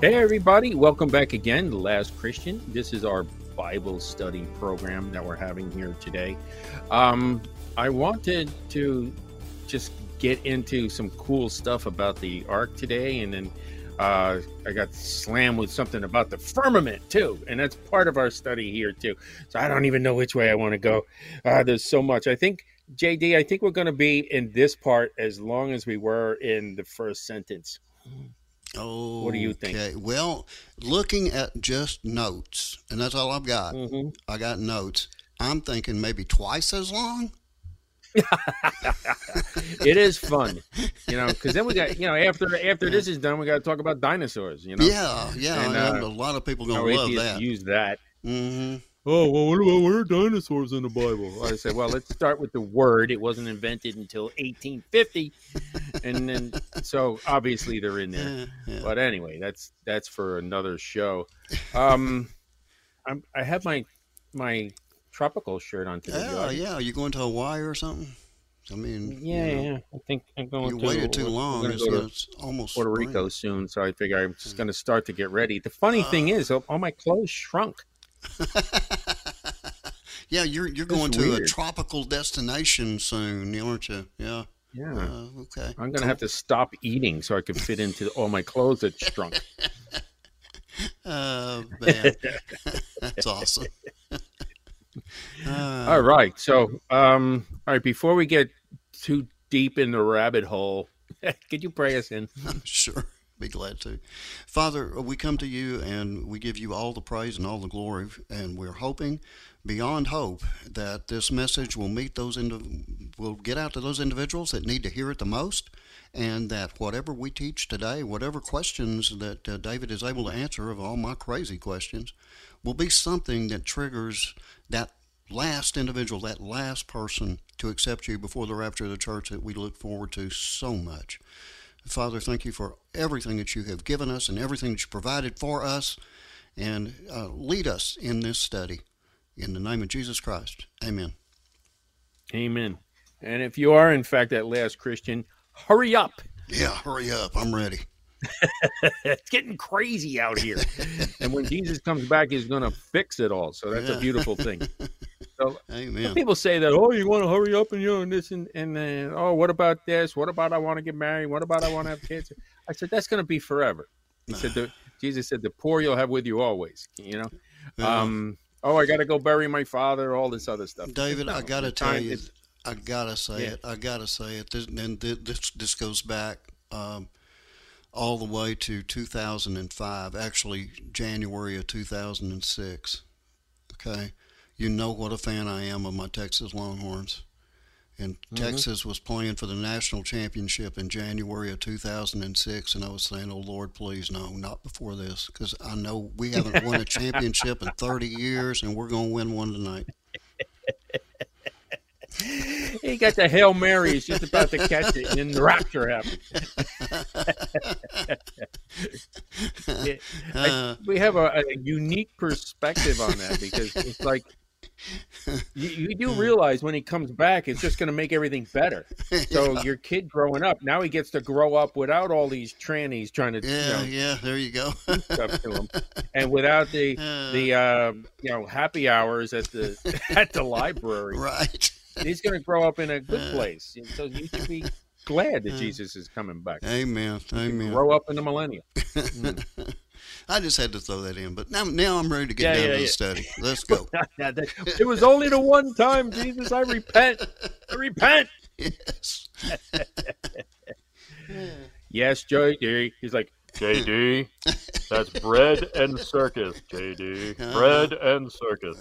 Hey, everybody. Welcome back again to Last Christian. This is our Bible study program that we're having here today. I wanted to just get into some cool stuff about the ark today, and then I got slammed with something about the firmament, too. And that's part of our study here, too. So I don't even know which way I want to go. There's so much. I think, JD, we're going to be in this part as long as we were in the first sentence. Oh, What do you think? okay. Well, looking at just notes, and that's all I've got. Mm-hmm. I got notes. I'm thinking maybe twice as long. It is fun, because then we got, after this is done, we got to talk about dinosaurs, Yeah, And, and a lot of people how gonna love atheists that. use that. Mm-hmm. Oh, well, what are dinosaurs in the Bible? I said, well, let's start with the word. It wasn't invented until 1850, and then so obviously they're in there. Yeah. But anyway, that's for another show. I have my tropical shirt on today. Yeah. You going to Hawaii or something? I mean, Yeah. I think I'm going you to. waited too long. We're gonna go to It's almost Puerto spring. Rico soon, so I figure I'm just going to start to get ready. The funny thing is, all my clothes shrunk. Yeah, you're going to a weird. tropical destination soon, aren't you? Yeah. Yeah. Okay. I'm going to have to stop eating so I can fit into all my clothes that shrunk. Man, that's awesome. All right. So, all right, before we get too deep in the rabbit hole, could you pray us in? Sure, be glad to. Father, we come to you and we give you all the praise and all the glory, and we're hoping beyond hope that this message will meet will get out to those individuals that need to hear it the most, and that whatever we teach today, whatever questions that David is able to answer of all my crazy questions, will be something that triggers that last individual, that last person to accept you before the rapture of the church that we look forward to so much. Father, thank you for everything that you have given us and everything that you provided for us, and lead us in this study. In the name of Jesus Christ, amen. Amen. And if you are, in fact, that last Christian, hurry up. Yeah, hurry up. I'm ready. It's getting crazy out here. And when Jesus comes back, he's going to fix it all. So that's a beautiful thing. So Amen. people say that, oh, you want to hurry up and this and oh, what about this? What about I want to get married? What about I want to have kids? I said, that's going to be forever. He said, Jesus said, the poor you'll have with you always, Oh, I got to go bury my father, all this other stuff. David, No, I got to tell you, I got to say it. This goes back all the way to 2005, actually January of 2006. Okay? You know what a fan I am of my Texas Longhorns. And Texas was playing for the national championship in January of 2006, and I was saying, oh, Lord, please, no, not before this, because I know we haven't won a championship in 30 years, and we're going to win one tonight. He got the Hail Mary. He's just about to catch it, and then the rapture happened. We have a unique perspective on that, because it's like, you do realize when he comes back, it's just going to make everything better. So your kid growing up, now he gets to grow up without all these trannies trying to, there you go. stuff to him, and without the happy hours at the library. Right. He's going to grow up in a good place. And so you should be glad that Jesus is coming back. Amen. Amen. Grow up in the millennium. I just had to throw that in, but now I'm ready to get down to the study. Let's go. It was only the one time, Jesus. I repent. Yes. Yes, JD. He's like, JD, that's bread and circus, JD. Bread and circus.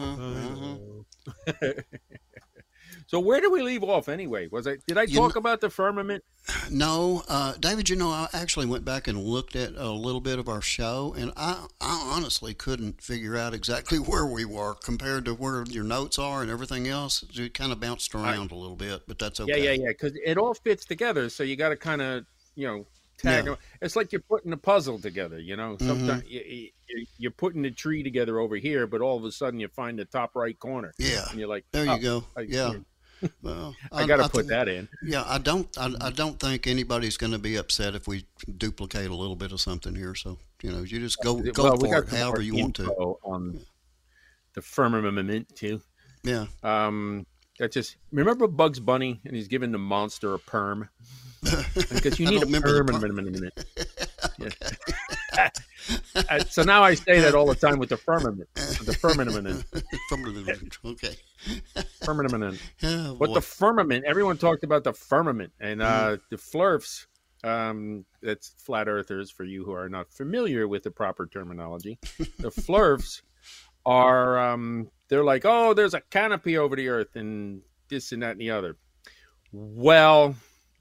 So where do we leave off anyway? Did I talk about the firmament? No, David, I actually went back and looked at a little bit of our show, and I honestly couldn't figure out exactly where we were compared to where your notes are and everything else. It kind of bounced around a little bit, but that's okay. Yeah, because it all fits together, so you got to kind of, tag them. It's like you're putting a puzzle together, Sometimes you're putting the tree together over here, but all of a sudden you find the top right corner. Yeah. And you're like, there you go. Yeah. Well, I got to put that in. yeah, I don't think anybody's going to be upset if we duplicate a little bit of something here. So you just go Well, we for got it some more however you want to. info on the firmament too. Yeah. That just remember Bugs Bunny, and he's giving the monster a perm because you I need don't a remember perm the in a minute. Yeah. So now I say that all the time with the firmament, the firmament, Okay. firmament. Oh But boy. the firmament, everyone talked about the firmament, and the flurfs. That's flat earthers for you who are not familiar with the proper terminology. The flurfs are they're like, oh, there's a canopy over the earth and this and that and the other. Well,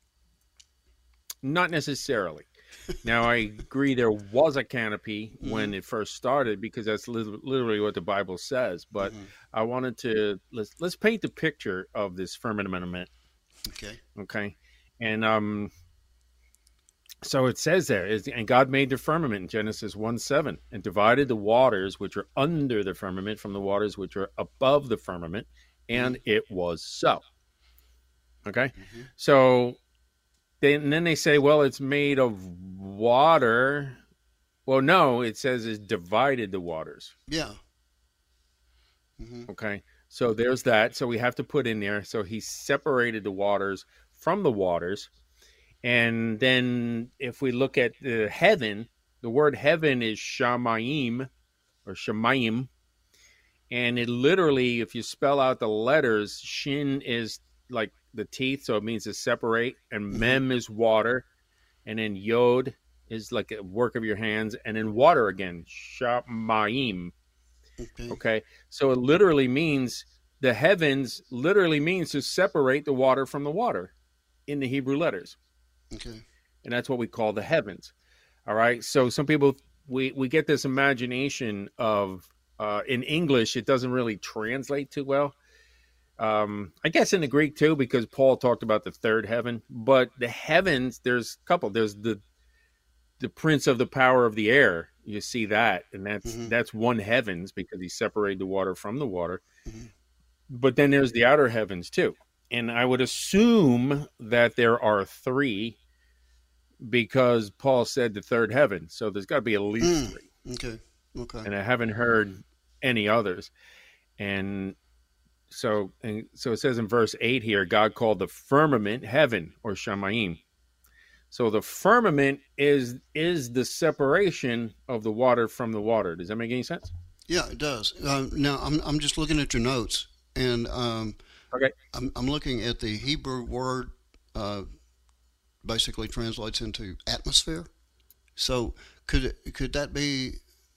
not necessarily. Now, I agree there was a canopy when it first started because that's literally what the Bible says. But I wanted to let's paint the picture of this firmament. Okay. Okay, and so it says there is, and God made the firmament in Genesis 1:7 and divided the waters which are under the firmament from the waters which are above the firmament, and it was so. Okay, so then they say, well, it's made of water. Well, no, it says it divided the waters. Yeah. Okay, so there's that. So we have to put in there. So he separated the waters from the waters. And then if we look at the heaven, the word heaven is shamayim or shamayim. And it literally, if you spell out the letters, shin is like the teeth, so it means to separate, and mem is water, and then yod is like a work of your hands, and then water again, shamayim. Okay, so it literally means the heavens literally means to separate the water from the water in the Hebrew letters. Okay. And that's what we call the heavens. All right. So some people, we get this imagination of, in English, it doesn't really translate too well. I guess in the Greek too, because Paul talked about the third heaven. But the heavens, there's a couple. There's the prince of the power of the air. You see that, and that's one heavens because he separated the water from the water. But then there's the outer heavens too. And I would assume that there are three because Paul said the third heaven. So there's got to be at least three. Okay. And I haven't heard any others. And so it says in verse 8 here, God called the firmament heaven or shamayim. So the firmament is the separation of the water from the water. Does that make any sense? Yeah, it does. Now I'm just looking at your notes, and Okay. I'm looking at the Hebrew word. Basically translates into atmosphere. So could that be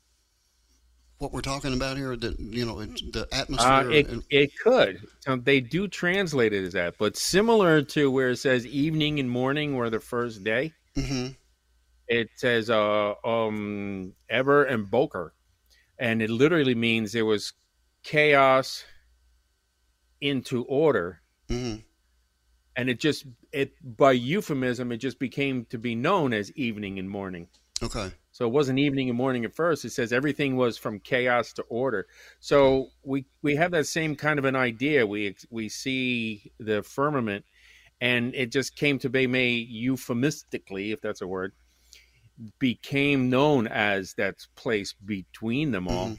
what we're talking about here? That it's the atmosphere. It could. So they do translate it as that, but similar to where it says evening and morning were the first day. It says Eber and Boker, and it literally means there was chaos into order. And it by euphemism, it just became to be known as evening and morning. Okay. So it wasn't evening and morning at first. It says everything was from chaos to order. So we have that same kind of an idea. We see the firmament, and it just came to be made euphemistically, if that's a word, became known as that place between them all.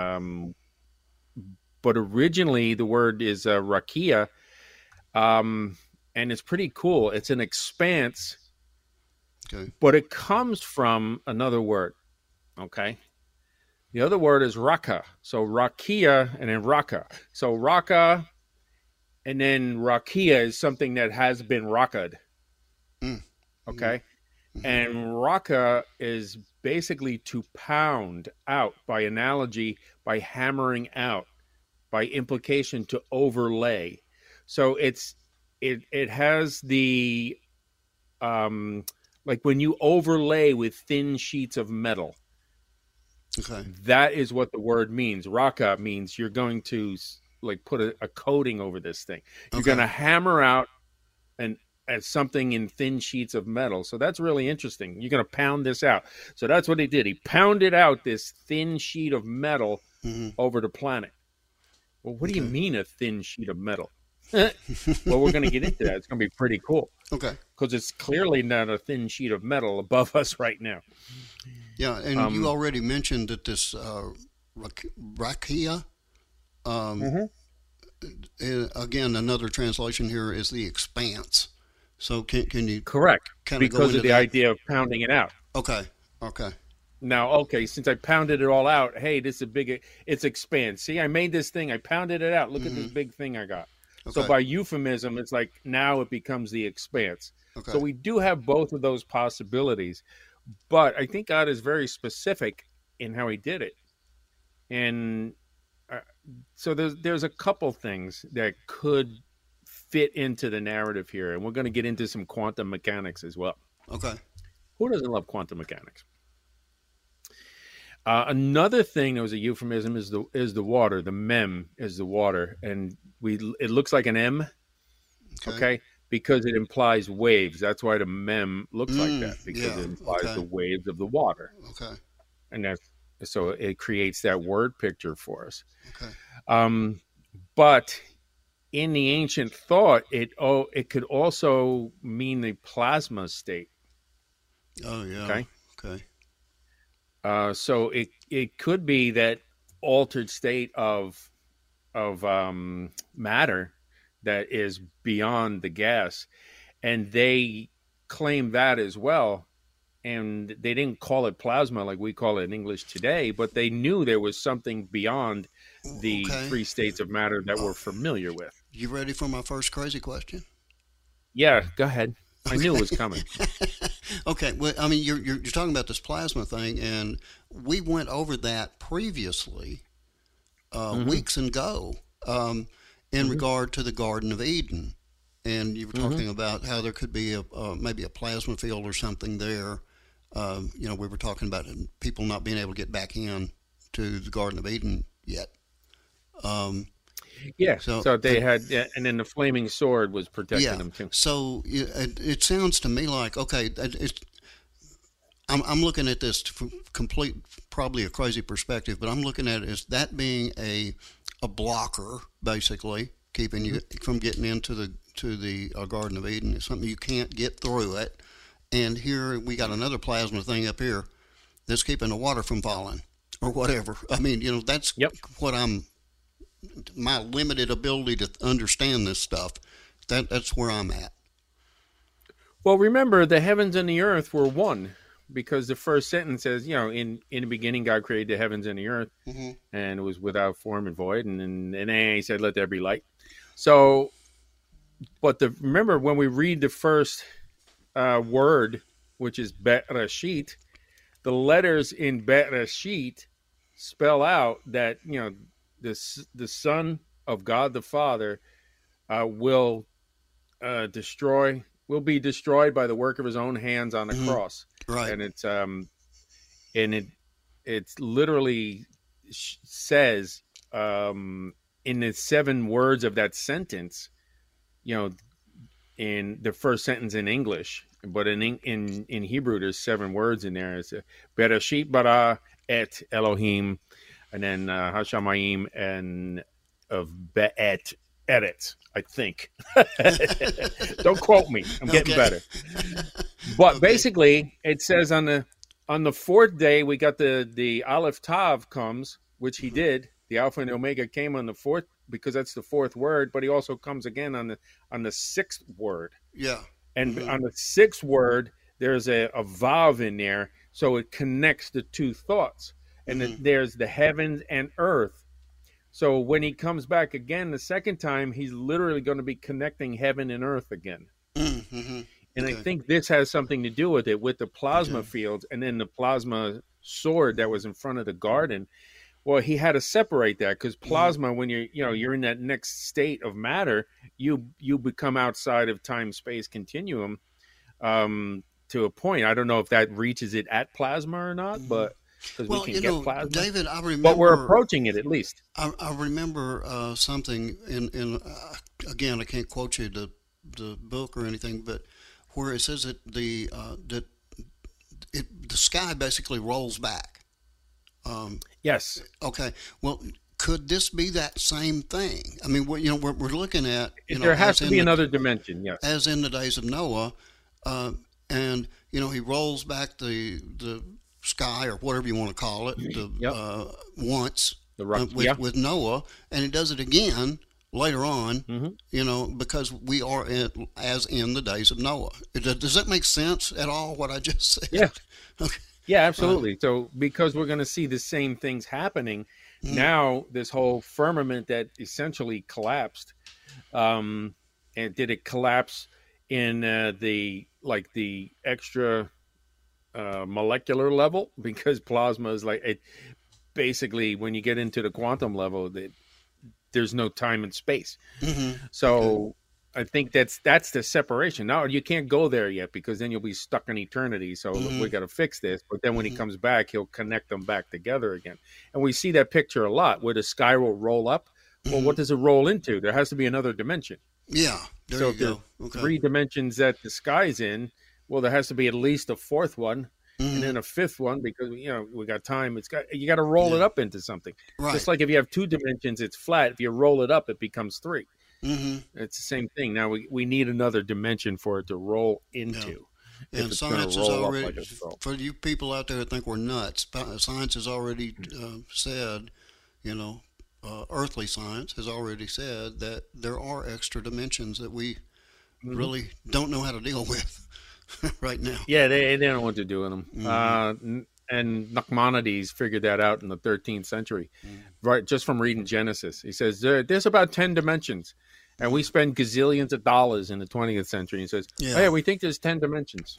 But originally, the word is rakia. And it's pretty cool. It's an expanse, but it comes from another word, okay? The other word is raka. So rakia and then raka. So raka and then rakia is something that has been rakad, okay? And raka is basically to pound out, by analogy, by hammering out, by implication to overlay. So it has the like when you overlay with thin sheets of metal. Okay. That is what the word means. Raka means you're going to like put a coating over this thing. You're going to hammer out something in thin sheets of metal. So that's really interesting. You're going to pound this out. So that's what he did. He pounded out this thin sheet of metal over the planet. Well, what do you mean a thin sheet of metal? Well, we're going to get into that. It's going to be pretty cool Okay. because it's clearly not a thin sheet of metal above us right now. Yeah, and you already mentioned that this rakia, Mhm. again, another translation here is the expanse. So can you Correct, kind of go because into of the that? idea of pounding it out. Okay. Okay. Now, okay, since I pounded it all out, hey, this is a big, it's expand. See, I made this thing, I pounded it out. Look at this Hmm. big thing I got. So Okay. by euphemism, it's like now it becomes the expanse. So Okay. we do have both of those possibilities, but I think God is very specific in how He did it, and uh, so there's a couple things that could fit into the narrative here, and we're going to get into some quantum mechanics as well. Okay. Who doesn't love quantum mechanics? Another thing that was a euphemism is the water. The mem is the water, and we it looks like an M, Okay. okay, because it implies waves. That's why the mem looks like that because Yeah. it implies Okay. the waves of the water, Okay. and that's so it creates that word picture for us. Okay. Um, but in the ancient thought, it could also mean the plasma state. Oh yeah. Okay, Okay. so it could be that altered state of matter that is beyond the gas, and they claim that as well. And they didn't call it plasma like we call it in English today, but they knew there was something beyond the Okay. three states of matter that Uh, we're familiar with. you ready for my first crazy question? Yeah, go ahead. I knew it was Okay. coming. Okay. Well, I mean, you're talking about this plasma thing, and we went over that previously, Hmm. weeks ago, in Hmm. regard to the Garden of Eden, and you were Hmm. talking about how there could be a maybe a plasma field or something there. We were talking about people not being able to get back in to the Garden of Eden yet. Um, Yeah. so, So they had, yeah, and then the flaming sword was protecting yeah. them too. So it sounds to me like okay, I'm looking at this from complete, probably a crazy perspective, but I'm looking at it as that being a blocker, basically keeping Hmm. you from getting into the Garden of Eden. It's something you can't get through it. And here we got another plasma thing up here that's keeping the water from falling or whatever. I mean, that's Yep. what my limited ability to understand this stuff. That's where I'm at. Well, remember the heavens and the earth were one because the first sentence says, in the beginning God created the heavens and the earth, Hmm. and it was without form and void, and then He said, "Let there be light." So, but remember when we read the first word, which is Bereshit, the letters in Bereshit spell out that the Son of God the Father will will be destroyed by the work of His own hands on the Hmm. cross, Right. and and it's literally says in the seven words of that sentence, you know, in the first sentence in English, but in Hebrew, there's seven words in there. It's Bereshit bara et Elohim, and then Hashamayim and of Be'et Eret, I think. Don't quote me. I'm getting Okay. better. But Okay. basically, it says on the fourth day we got the Aleph Tav comes, which he did. The Alpha and the Omega came on the fourth because that's the fourth word, but he also comes again on the sixth word. Yeah. And Hmm. on the sixth word, there's a vav in there, so it connects the two thoughts. And Hmm. there's the heavens and earth. So when he comes back again the second time, he's literally going to be connecting heaven and earth again. Hmm. And I Okay. think this has something to do with the Okay. plasma fields and then the plasma sword that was in front of the garden. Well, he had to separate that because Hmm. plasma, when you're in that next state of matter, you become outside of time space continuum to a point. I don't know if that reaches it at plasma or not, Hmm. but because we Well, can get plasma, David, but we're approaching it at least. I remember something in again, I can't quote you the book or anything, but where it says that the sky basically rolls back. Um, Yes. okay, well, could this be that same thing? I mean, we're looking at, There has to be another dimension, yes. as in the days of Noah, and he rolls back the sky or whatever you want to call it, once with Noah, and he does it again later on, because we are as in the days of Noah. Does that make sense at all, what I just said? Yeah. Okay. Yeah, absolutely. So because we're going to see the same things happening, now this whole firmament that essentially collapsed, and did it collapse in the extra molecular level? Because plasma is basically, when you get into the quantum level, there's no time and space. So I think that's the separation. Now you can't go there yet, because then you'll be stuck in eternity. So we got to fix this. But then when he comes back, he'll connect them back together again. And we see that picture a lot, where the sky will roll up. Well, what does it roll into? There has to be another dimension. Yeah, there you go. Okay. 3 dimensions that the sky's in. Well, there has to be at least a 4th one, and then a 5th one, because we got time. You got to roll it up into something. Right. Just like if you have 2 dimensions, it's flat. If you roll it up, it becomes 3. It's the same thing. Now we need another dimension for it to roll into. Yeah. And science has already, for you people out there that think we're nuts, science has already said, earthly science has already said that there are extra dimensions that we really don't know how to deal with right now. Yeah, they don't know what to do with them. And Nachmanides figured that out in the 13th century, right? Just from reading Genesis. He says there's about 10 dimensions, and we spend gazillions of dollars in the 20th century. He says, "Hey, we think there's 10 dimensions."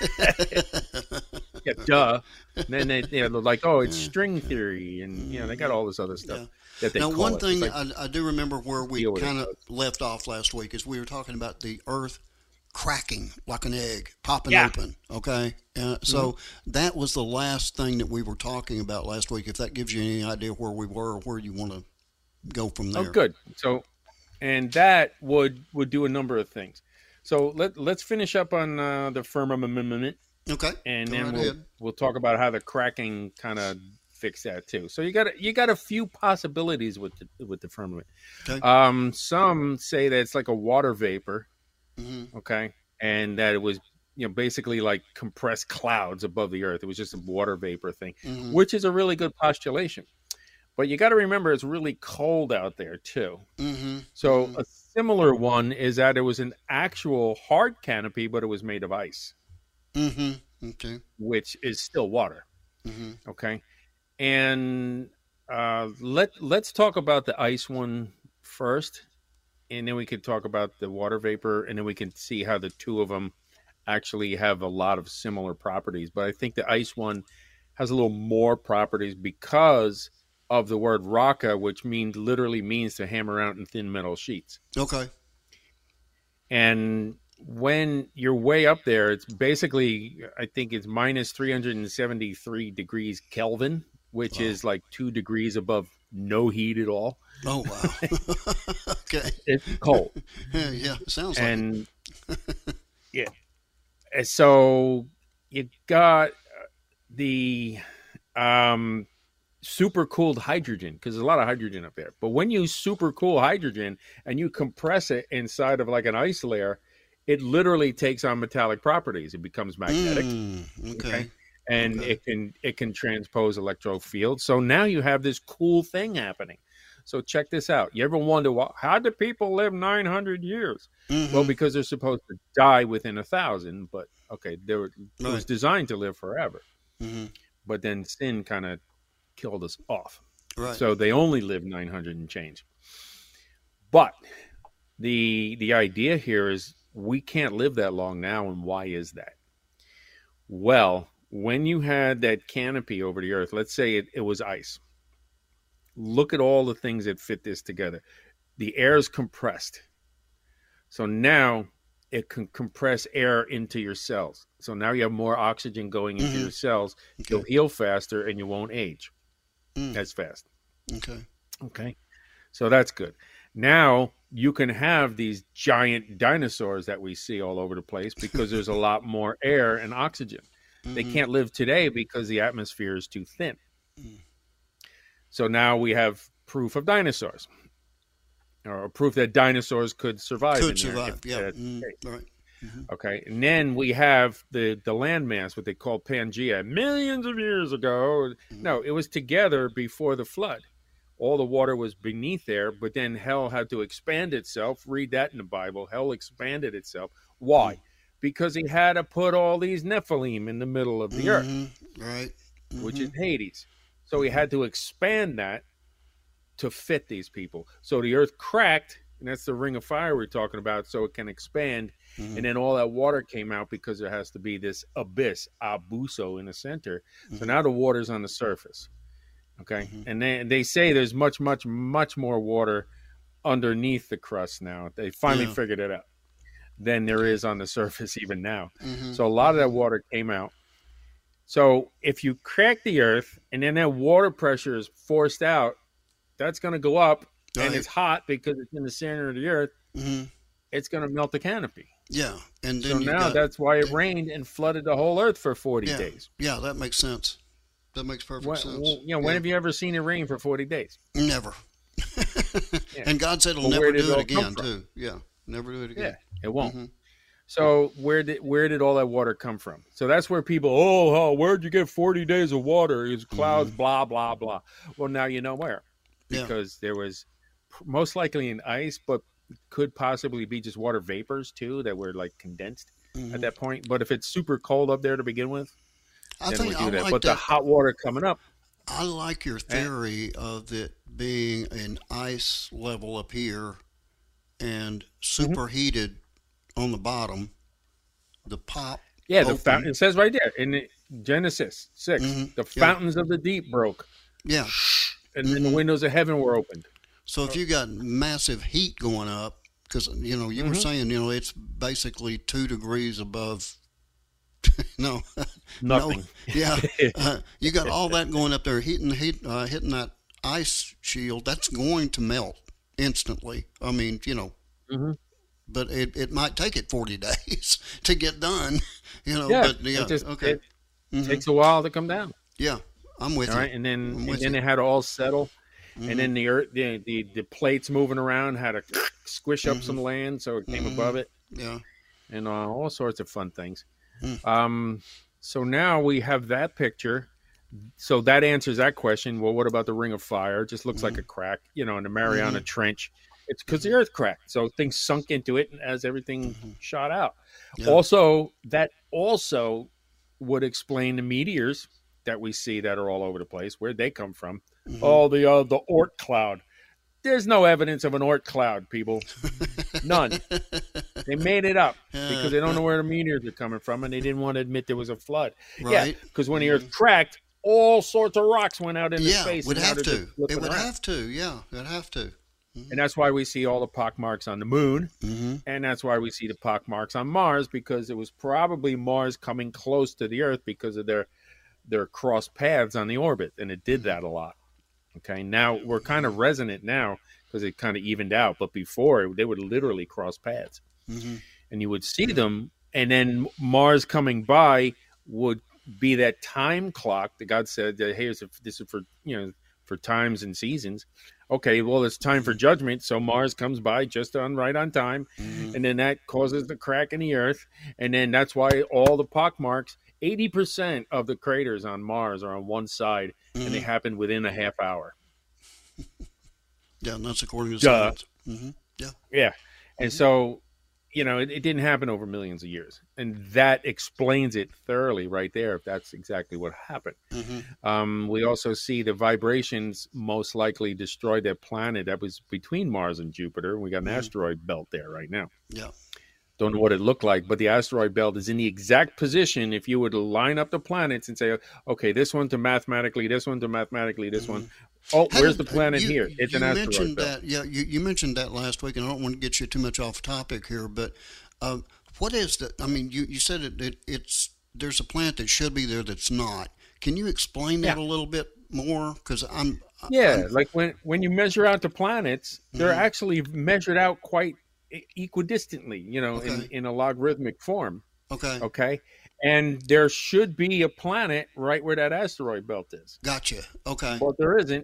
Yeah, duh. And then they're like, "Oh, it's string theory," and they got all this other stuff. That they now, call one it. thing I do remember where we kind of left off last week is we were talking about the Earth cracking like an egg, popping open. Okay, so that was the last thing that we were talking about last week. If that gives you any idea where we were or where you want to go from there. Oh, good. So, and that would do a number of things. So let's finish up on the firmament. Okay, and then we'll talk about how the cracking kind of fix that too. So you got a few possibilities with the firmament. Okay. Some say that it's like a water vapor. Okay, and that it was basically like compressed clouds above the earth. It was just a water vapor thing, which is a really good postulation. But you got to remember, it's really cold out there too. So a similar one is that it was an actual hard canopy, but it was made of ice. Okay. Which is still water. Okay, and let's talk about the ice one first. And then we could talk about the water vapor, and then we can see how the two of them actually have a lot of similar properties. But I think the ice one has a little more properties because of the word raka, which literally means to hammer out in thin metal sheets. Okay. And when you're way up there, it's basically, I think it's minus 373 degrees Kelvin, which is like 2 degrees above no heat at all. Oh, wow. Okay. It's cold. Yeah, sounds like it. Yeah. So you got the super cooled hydrogen, because there's a lot of hydrogen up there. But when you super cool hydrogen and you compress it inside of like an ice layer, it literally takes on metallic properties. It becomes magnetic. Okay. And it can transpose electro fields. So now you have this cool thing happening. So check this out. You ever wonder, how do people live 900 years? Well, because they're supposed to die within 1,000. But it was designed to live forever. But then sin kind of killed us off. Right. So they only live 900 and change. But the idea here is we can't live that long now. And why is that? Well, when you had that canopy over the earth, let's say it was ice. Look at all the things that fit this together. The air is compressed. So now it can compress air into your cells. So now you have more oxygen going into your cells. Okay. You'll heal faster and you won't age as fast. Okay. So that's good. Now you can have these giant dinosaurs that we see all over the place because there's a lot more air and oxygen. They can't live today because the atmosphere is too thin. So now we have proof of dinosaurs, or proof that dinosaurs could survive. Could survive, yeah. Right. Okay, and then we have the landmass, what they call Pangea, millions of years ago. No, it was together before the flood. All the water was beneath there, but then hell had to expand itself. Read that in the Bible. Hell expanded itself. Why? Because he had to put all these Nephilim in the middle of the earth, right? Which is Hades. So he had to expand that to fit these people. So the earth cracked, and that's the ring of fire we're talking about, so it can expand. And then all that water came out because there has to be this abyss, abuso, in the center. So now the water's on the surface. Okay, and they say there's much, much, much more water underneath the crust now. They finally figured it out than there is on the surface even now. So a lot of that water came out. So if you crack the earth and then that water pressure is forced out, that's going to go up, and it's hot because it's in the center of the earth. It's going to melt the canopy. Yeah, and then that's why it rained and flooded the whole earth for 40 days. Yeah, that makes sense. That makes perfect sense. When have you ever seen it rain for 40 days? Never. And God said he'll never do it again, too. Yeah, never do it again. Yeah, it won't. So where did all that water come from? So that's where people, where'd you get 40 days of water? It's clouds, blah, blah, blah. Well, now you know where. Because there was most likely an ice, but could possibly be just water vapors, too, that were like condensed at that point. But if it's super cold up there to begin with, then we do that. But the hot water coming up. I like your theory of it being an ice level up here and superheated on the bottom. The pop. Yeah, the fountain. It says right there in Genesis 6, the fountains of the deep broke. Yeah. And then the windows of heaven were opened. So if you got massive heat going up, because, you were saying, it's basically 2 degrees above. No, nothing. No, you got all that going up there, hitting that ice shield. That's going to melt instantly. I mean, but it might take it 40 days to get done. It takes a while to come down. Yeah, I'm with you. All right, and then it had to all settle, and then the earth, the plates moving around had to squish up some land, so it came above it. Yeah, and all sorts of fun things. So now we have that picture. So that answers that question. Well, what about the Ring of Fire? It just looks like a crack, in the Mariana Trench. It's because the earth cracked. So things sunk into it as everything shot out. Yeah. That also would explain the meteors that we see that are all over the place. Where'd they come from? The Oort cloud. There's no evidence of an Oort cloud, people. None. They made it up because they don't know where the meteors are coming from, and they didn't want to admit there was a flood. Right. Yeah, because when the earth cracked, all sorts of rocks went out into space. It would have to. It would have to. Yeah, it would have to. And that's why we see all the pock marks on the moon, and that's why we see the pock marks on Mars, because it was probably Mars coming close to the Earth because of their cross paths on the orbit, and it did that a lot. Okay, now we're kind of resonant now because it kind of evened out, but before they would literally cross paths, and you would see them, and then Mars coming by would be that time clock that God said that, hey, this is for for times and seasons. Okay, well, it's time for judgment, so Mars comes by just right on time, and then that causes the crack in the Earth, and then that's why all the pock marks, 80% of the craters on Mars are on one side, and they happen within a half hour. Yeah, and that's according to science. Yeah, and so, it didn't happen over millions of years, and that explains it thoroughly right there, if that's exactly what happened. We also see the vibrations most likely destroyed that planet that was between Mars and Jupiter. We got an asteroid belt there right now. Yeah. Don't know what it looked like, but the asteroid belt is in the exact position if you were to line up the planets and say, okay, this one to mathematically, this one to mathematically, this one. Oh, where's the planet here? It's an asteroid belt. You mentioned that last week, and I don't want to get you too much off topic here, but what is that? I mean, you said there's a planet that should be there that's not. Can you explain that a little bit more? Because like when you measure out the planets, they're actually measured out quite equidistantly, in a logarithmic form. Okay. And there should be a planet right where that asteroid belt is. Gotcha. Okay. But there isn't.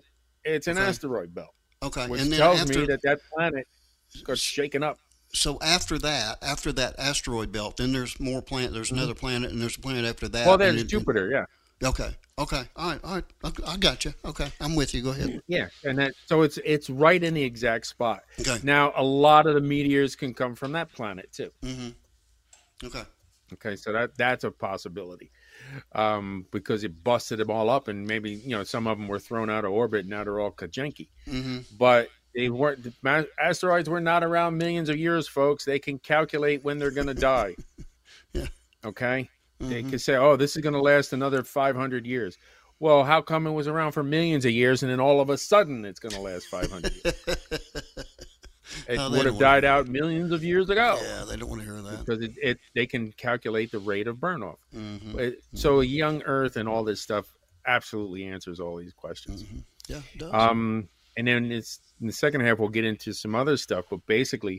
It's an asteroid belt. Okay. Which And then tells me that planet got shaken up. So after that asteroid belt, then there's more planet. There's another planet, and there's a planet after that. Well, there's Jupiter, yeah. Okay. All right. I got you. Okay, I'm with you. Go ahead. Yeah, and so it's right in the exact spot. Okay. Now, a lot of the meteors can come from that planet too. Mm-hmm. Okay, so that's a possibility, because it busted them all up, and maybe some of them were thrown out of orbit. Now they're all kajenki. Mm-hmm. But they weren't. The asteroids were not around millions of years, folks. They can calculate when they're going to die. Yeah. Okay. Mm-hmm. They can say, "Oh, this is going to last another 500 years." Well, how come it was around for millions of years, and then all of a sudden it's going to last 500 years? It would have died out millions of years ago. Yeah, they don't want to hear that. Because they can calculate the rate of burn-off. Mm-hmm. So a young Earth and all this stuff absolutely answers all these questions. Mm-hmm. Yeah, it does. And then in the second half, we'll get into some other stuff. But basically,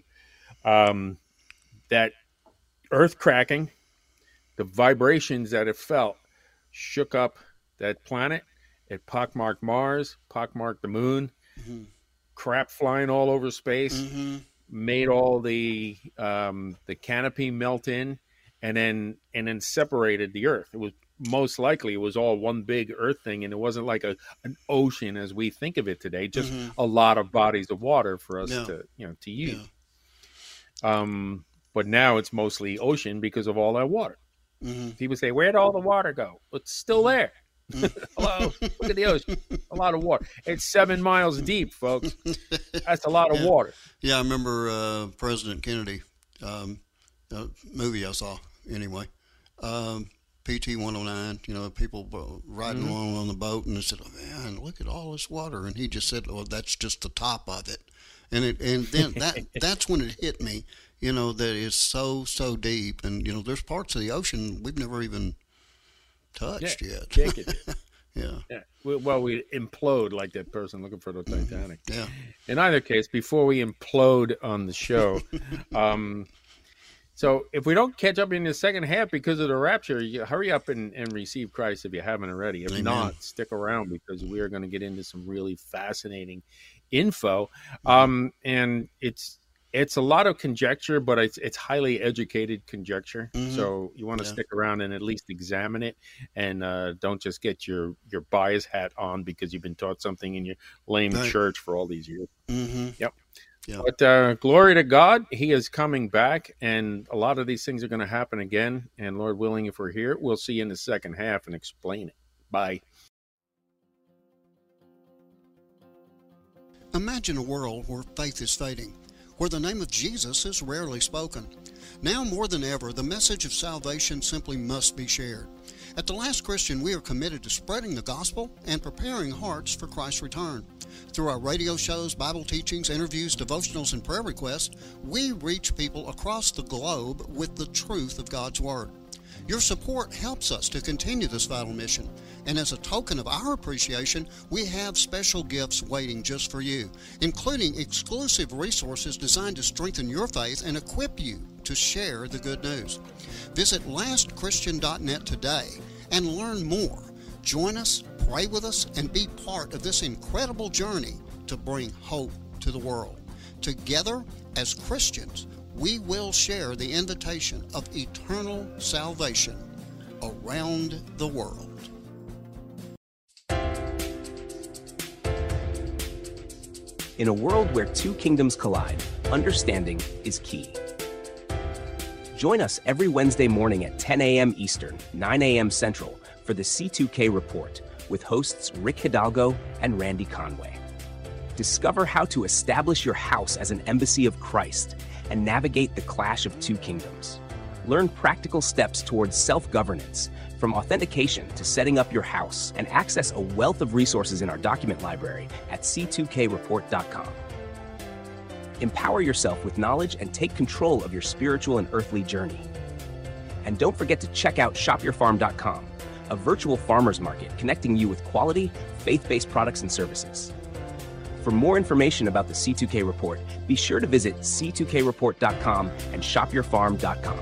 that Earth cracking, the vibrations that it felt, shook up that planet. It pockmarked Mars, pockmarked the moon. Mm-hmm. Crap flying all over space, mm-hmm. made all the canopy melt in, and then separated the Earth. It was most likely it was all one big Earth thing, and it wasn't like an ocean as we think of it today. Just mm-hmm. a lot of bodies of water for us to use. Yeah. But now it's mostly ocean because of all that water. Mm-hmm. People say, "Where'd all the water go?" Well, it's still there. Hello, look at the ocean. A lot of water. It's 7 miles deep, folks. That's a lot of water. Yeah, I remember President Kennedy, movie I saw anyway. PT 109. People riding mm-hmm. along on the boat, and they said, "Oh man, look at all this water," and he just said, "Oh, that's just the top of it." And then that's when it hit me, that it's so deep, and there's parts of the ocean we've never even touched yet. Take it. Yeah. Well, we implode like that person looking for the Titanic. Yeah. In either case, before we implode on the show, so if we don't catch up in the second half because of the rapture, you hurry up and receive Christ if you haven't already. If Amen. not, stick around because we are going to get into some really fascinating info. And it's a lot of conjecture, but it's highly educated conjecture. Mm-hmm. So you want to stick around and at least examine it, and don't just get your bias hat on because you've been taught something in your lame church for all these years. Mm-hmm. Yep. Yeah. But glory to God, He is coming back, and a lot of these things are going to happen again. And Lord willing, if we're here, we'll see you in the second half and explain it. Bye. Imagine a world where faith is fading, where the name of Jesus is rarely spoken. Now more than ever, the message of salvation simply must be shared. At The Last Christian, we are committed to spreading the gospel and preparing hearts for Christ's return. Through our radio shows, Bible teachings, interviews, devotionals, and prayer requests, we reach people across the globe with the truth of God's Word. Your support helps us to continue this vital mission, and as a token of our appreciation, we have special gifts waiting just for you, including exclusive resources designed to strengthen your faith and equip you to share the good news. Visit lastchristian.net today and learn more. Join us, pray with us, and be part of this incredible journey to bring hope to the world. Together, as Christians, we will share the invitation of eternal salvation around the world. In a world where two kingdoms collide, understanding is key. Join us every Wednesday morning at 10 a.m. Eastern, 9 a.m. Central for the C2K Report with hosts Rick Hidalgo and Randy Conway. Discover how to establish your house as an embassy of Christ and navigate the clash of two kingdoms. Learn practical steps towards self-governance, from authentication to setting up your house, and access a wealth of resources in our document library at c2kreport.com. Empower yourself with knowledge and take control of your spiritual and earthly journey. And don't forget to check out shopyourfarm.com, a virtual farmers market connecting you with quality, faith-based products and services. For more information about the C2K Report, be sure to visit c2kreport.com and shopyourfarm.com.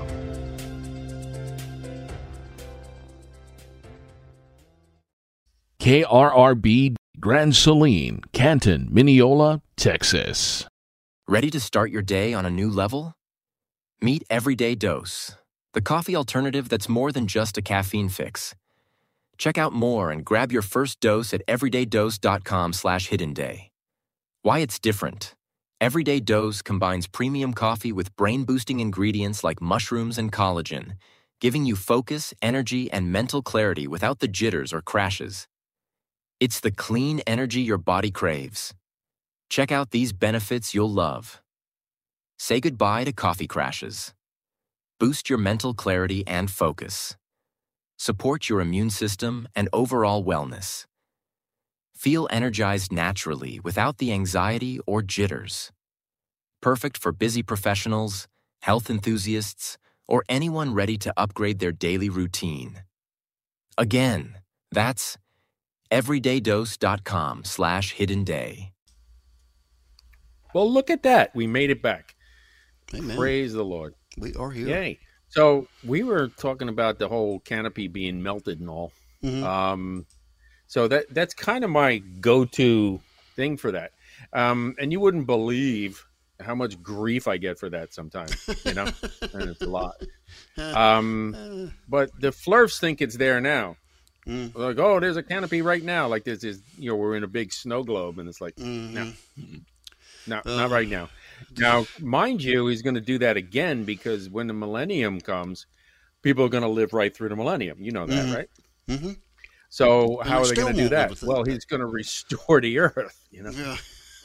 KRRB Grand Saline, Canton, Mineola, Texas. Ready to start your day on a new level? Meet Everyday Dose, the coffee alternative that's more than just a caffeine fix. Check out more and grab your first dose at everydaydose.com/hiddenday. Why it's different. Everyday Dose combines premium coffee with brain-boosting ingredients like mushrooms and collagen, giving you focus, energy, and mental clarity without the jitters or crashes. It's the clean energy your body craves. Check out these benefits you'll love. Say goodbye to coffee crashes. Boost your mental clarity and focus. Support your immune system and overall wellness. Feel energized naturally without the anxiety or jitters. Perfect for busy professionals, health enthusiasts, or anyone ready to upgrade their daily routine. Again, that's everydaydose.com/hiddenday. Well, look at that. We made it back. Amen. Praise the Lord. We are here. Yay. So we were talking about the whole canopy being melted and all. Mm-hmm. So that's kind of my go-to thing for that. And you wouldn't believe how much grief I get for that sometimes, and it's a lot. But the Flurfs think it's there now. Like, oh, there's a canopy right now. Like this is, we're in a big snow globe, and it's like, no, not right now. Now, mind you, he's going to do that again because when the millennium comes, people are going to live right through the millennium. You know that, right? Mm-hmm. So how are they going to do that? Well, he's going to restore the earth, Yeah.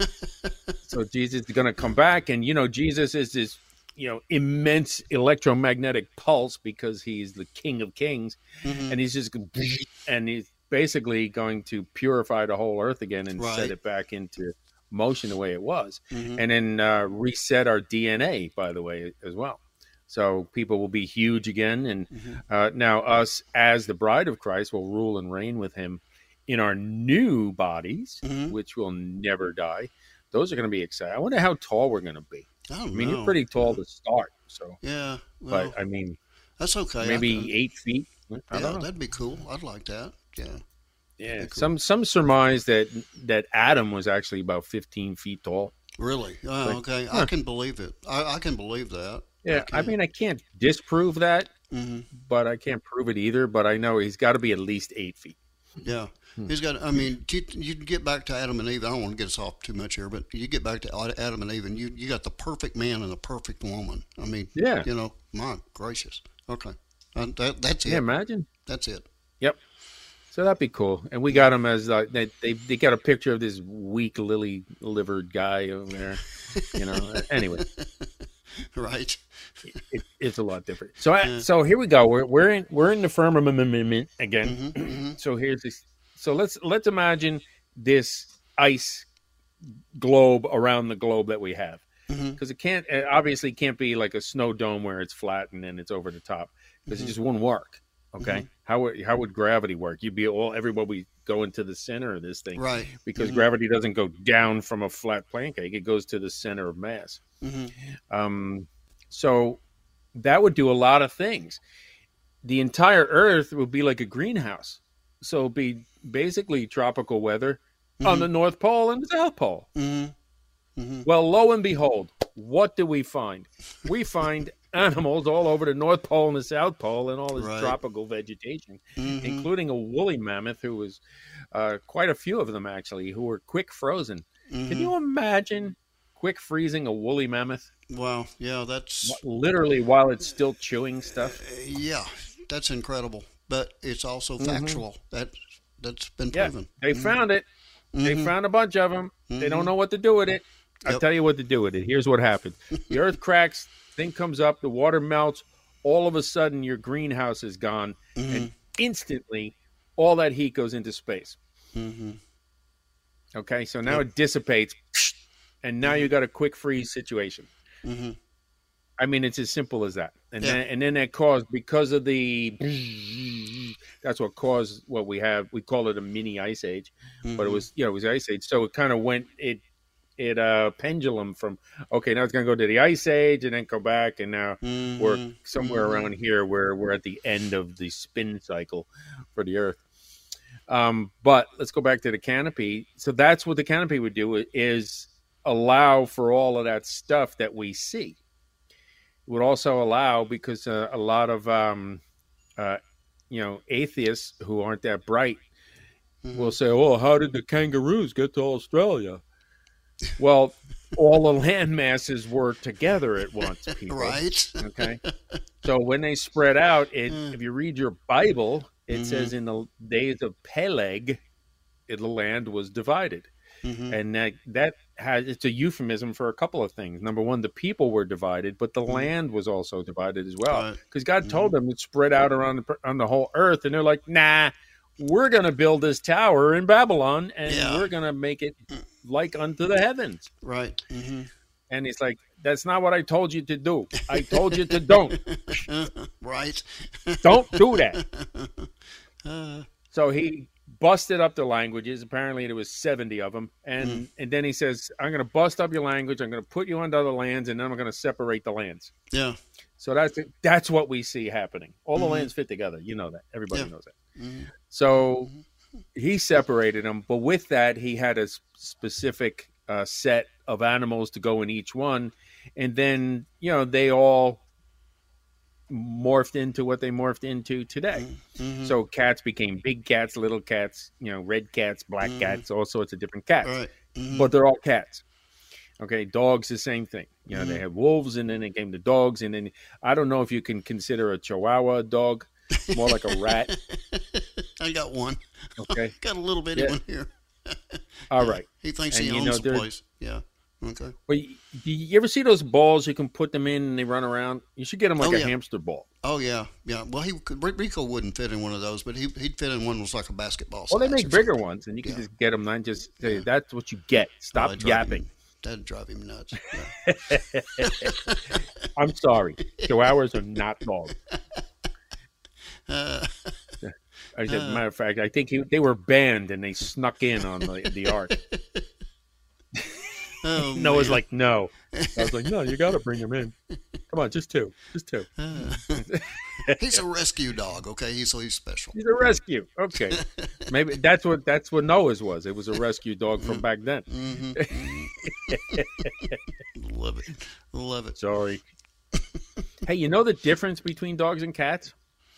So Jesus is going to come back, and, Jesus is this, immense electromagnetic pulse because he's the King of Kings, and he's just, and he's basically going to purify the whole earth again and set it back into motion the way it was, and then reset our DNA, by the way, as well. So people will be huge again, and now us as the bride of Christ will rule and reign with him in our new bodies, which will never die. Those are going to be exciting. I wonder how tall we're going to be. I mean, you're pretty tall to start, so yeah. Well, but I mean, that's okay. Maybe 8 feet. I don't know. That'd be cool. I'd like that. Yeah. Yeah. Cool. Some surmise that Adam was actually about 15 feet tall. Really? Oh, okay. I can believe it. I can believe that. Yeah, I mean, I can't disprove that, but I can't prove it either. But I know he's got to be at least 8 feet. Yeah, he's got. I mean, you get back to Adam and Eve. I don't want to get us off too much here, but you get back to Adam and Eve, and you got the perfect man and the perfect woman. I mean, yeah, my gracious. Okay, that's it. Yeah, imagine. That's it. Yep. So that'd be cool. And we got him as they got a picture of this weak lily-livered guy over there. Anyway. Right. It's a lot different. So so here we go. We're in the firmament again. So here's this. So let's imagine this ice globe around the globe that we have, because it obviously can't be like a snow dome where it's flat and then it's over the top, because it just wouldn't work. Okay, how would gravity work? Everybody would go into the center of this thing, right? Because gravity doesn't go down from a flat pancake; it goes to the center of mass. So that would do a lot of things. The entire Earth would be like a greenhouse, so it'd be basically tropical weather on the North Pole and the South Pole. Well, lo and behold, what do we find? We find animals all over the North Pole and the South Pole and all this tropical vegetation, including a woolly mammoth who was quite a few of them, actually, who were quick frozen. Can you imagine quick freezing a woolly mammoth? Wow, yeah, that's... Literally while it's still chewing stuff? Yeah, that's incredible. But it's also factual. That's been proven. They found it. They found a bunch of them. They don't know what to do with it. I'll tell you what to do with it. Here's what happens. The earth cracks, thing comes up, the water melts. All of a sudden, your greenhouse is gone. And instantly, all that heat goes into space. Okay, so now it dissipates. And now you got a quick freeze situation. I mean, it's as simple as that. And then that caused, because of the, that's what caused what we have. We call it a mini ice age, but it was ice age. So it kind of went, it pendulum from, okay, now it's going to go to the ice age and then go back. And now we're somewhere around here where we're at the end of the spin cycle for the earth. But let's go back to the canopy. So that's what the canopy would do, is allow for all of that stuff that we see. It would also allow, because a lot of atheists who aren't that bright will say, "Oh, how did the kangaroos get to Australia?" Well, all the land masses were together at once, people. Right. Okay. So when they spread out, if you read your Bible, it says in the days of Peleg, the land was divided. And it's a euphemism for a couple of things. Number one, the people were divided, but the land was also divided as well. Because God told them it spread out around on the whole earth, and they're like, "Nah, we're going to build this tower in Babylon, and we're going to make it like unto the heavens." Right. And he's like, "That's not what I told you to do. I told you to don't." Right. Don't do that. So he busted up the languages. Apparently there was 70 of them. And then he says, "I'm going to bust up your language. I'm going to put you on other lands, and then I'm going to separate the lands." Yeah. So that's what we see happening. All the lands fit together. You know that. Everybody knows that. So he separated them. But with that, he had a specific set of animals to go in each one. And then, they all morphed into what they morphed into today. So cats became big cats, little cats, red cats, black cats, all sorts of different cats. Right. But they're all cats. Okay, dogs, the same thing. They had wolves, and then they came to dogs, and then I don't know if you can consider a Chihuahua a dog, more like a rat. I got one. Okay, got a little bitty one here. All right. He thinks he owns the place. Yeah. Okay. Well, do you ever see those balls you can put them in and they run around? You should get them like a hamster ball. Oh yeah, yeah. Well, Rico wouldn't fit in one of those, but he'd fit in one that was like a basketball size. Well, they make bigger ones, and you can just get them. And just say, "That's what you get." Stop yapping. That'd drive him nuts. Yeah. I'm sorry. Chihuahuas are not dogs. As a matter of fact, I think they were banned and they snuck in on the ark. Oh, Noah's like, "No." I was like, "No, you got to bring him in. Come on, just two. He's a rescue dog, okay? So he's special. He's a rescue. Okay. Maybe that's what Noah's was. It was a rescue dog from back then. Love it. Sorry. Hey, you know the difference between dogs and cats?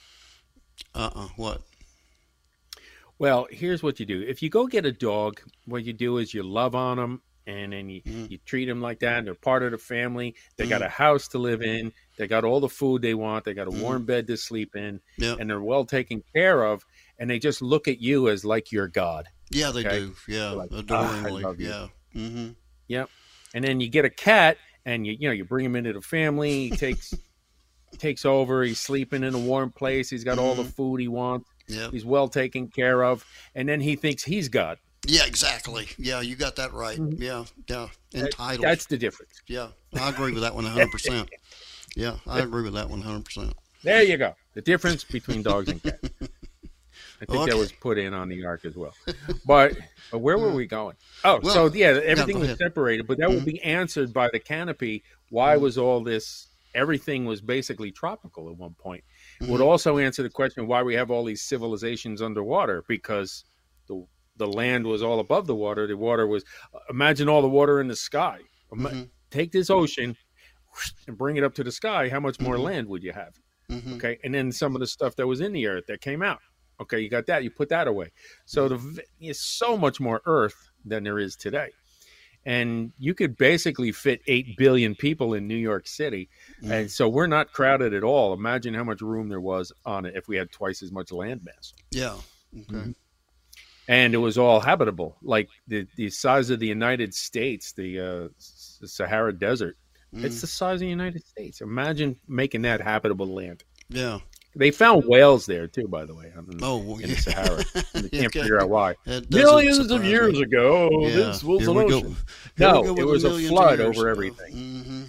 What? Well, here's what you do. If you go get a dog, what you do is you love on them, and then you treat them like that. They're part of the family. They got a house to live in. They got all the food they want. They got a warm bed to sleep in, and they're well taken care of. And they just look at you as like your God. Yeah, they do. Yeah, like, adoringly. I love you. Yeah. Yep. And then you get a cat, and you bring him into the family. He takes over. He's sleeping in a warm place. He's got all the food he wants. Yep. He's well taken care of, and then he thinks he's God. Yeah, exactly. Yeah, you got that right. Yeah. Entitled. That's the difference. Yeah, I agree with that one 100%. Yeah, I agree with that one 100%. There you go. The difference between dogs and cats. I think that was put in on the ark as well. But where were we going? Oh, well, so everything was separated, but that will be answered by the canopy. Why was all this? Everything was basically tropical at one point. It would also answer the question why we have all these civilizations underwater, because the land was all above the water. The water was, imagine all the water in the sky. Take this ocean and bring it up to the sky. How much more land would you have? Okay. And then some of the stuff that was in the earth that came out. Okay. You got that. You put that away. So there's so much more earth than there is today. And you could basically fit 8 billion people in New York City. And so we're not crowded at all. Imagine how much room there was on it if we had twice as much land mass. Yeah. Okay. And it was all habitable. Like the size of the United States, the Sahara Desert, it's the size of the United States. Imagine making that habitable land. Yeah. They found whales there, too, by the way, in the Sahara. And they can't figure out why. Millions of years ago, this was an ocean. No, it was a flood over everything.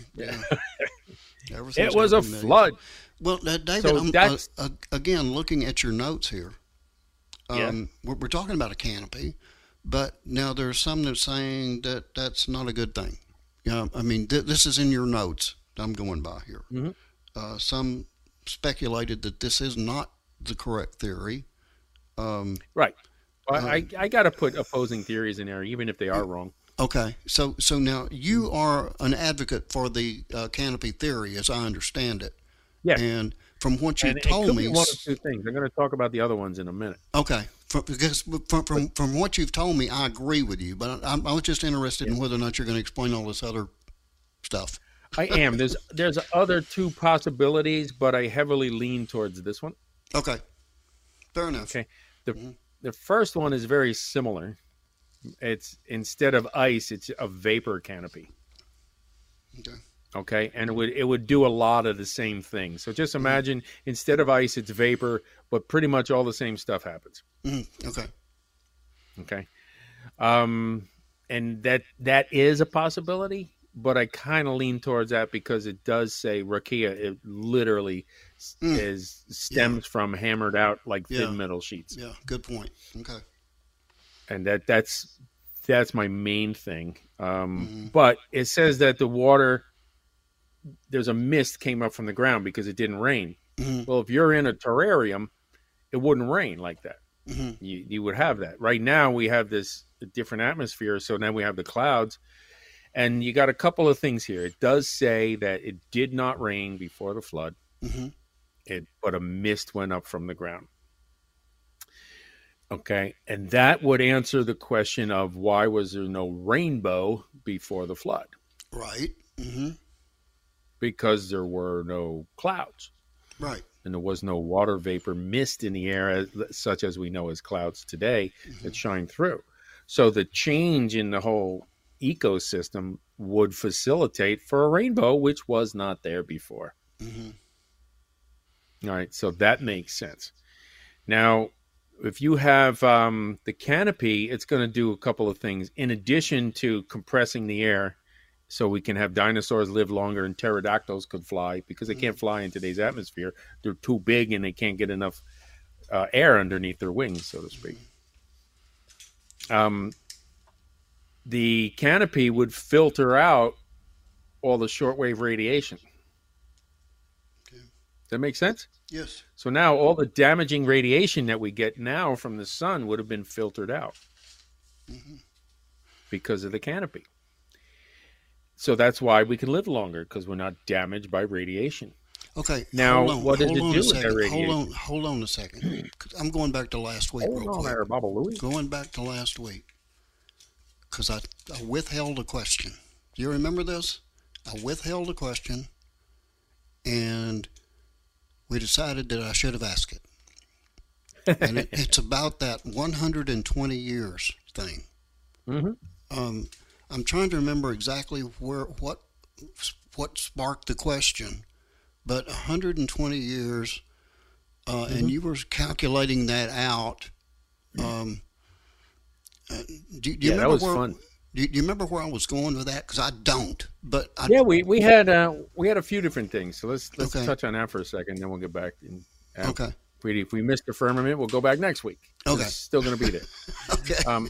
It was a flood. Well, David, again, looking at your notes here, we're talking about a canopy, but now there's some that's saying that that's not a good thing. Yeah, I mean, this is in your notes I'm going by here. Some speculated that this is not the correct theory. Right. I got to put opposing theories in there, even if they are wrong. Okay, so now you are an advocate for the canopy theory, as I understand it. Yes. And from what you And told it could me, be one of two things. I'm going to talk about the other ones in a minute. okay, because from what you've told me, I agree with you. But I was just interested in whether or not you're going to explain all this other stuff. I am. There's other two possibilities, but I heavily lean towards this one. Okay, fair enough. Okay. The first one is very similar. It's instead of ice, it's a vapor canopy. Okay. Okay, and it would do a lot of the same things. So just imagine instead of ice, it's vapor, but pretty much all the same stuff happens. Okay. Okay, and that is a possibility, but I kind of lean towards that because it does say rakia. It literally stems from hammered out like thin metal sheets. Yeah, good point. Okay. And that's my main thing. But it says that the water, there's a mist came up from the ground because it didn't rain. Well, if you're in a terrarium, it wouldn't rain like that. You would have that. Right now we have this different atmosphere, so now we have the clouds. And you got a couple of things here. It does say that it did not rain before the flood, but a mist went up from the ground. Okay, and that would answer the question of why was there no rainbow before the flood? Right. Because there were no clouds. Right. And there was no water vapor mist in the air, such as we know as clouds today, that shine through. So the change in the whole ecosystem would facilitate for a rainbow, which was not there before. All right, so that makes sense. Now, if you have the canopy, it's going to do a couple of things. In addition to compressing the air so we can have dinosaurs live longer and pterodactyls could fly because they can't fly in today's atmosphere. They're too big and they can't get enough air underneath their wings, so to speak. The canopy would filter out all the shortwave radiation. Okay. Does that make sense? Yes. So now all the damaging radiation that we get now from the sun would have been filtered out because of the canopy. So that's why we can live longer, because we're not damaged by radiation. Okay. Now, what does it do with that radiation? Hold on a second. I'm going back to last week real quick. There, Baba Louie. Going back to last week, because I withheld a question. Do you remember this? I withheld a question, and we decided that I should have asked it. And it's about that 120 years thing. I'm trying to remember exactly what sparked the question, but 120 years, and you were calculating that out. Do you remember that was fun. Do you remember where I was going with that? Because I don't. But we had a few different things. So let's touch on that for a second, then we'll get back. Okay. If we missed the firmament, we'll go back next week. Okay. It's still going to be there. Okay.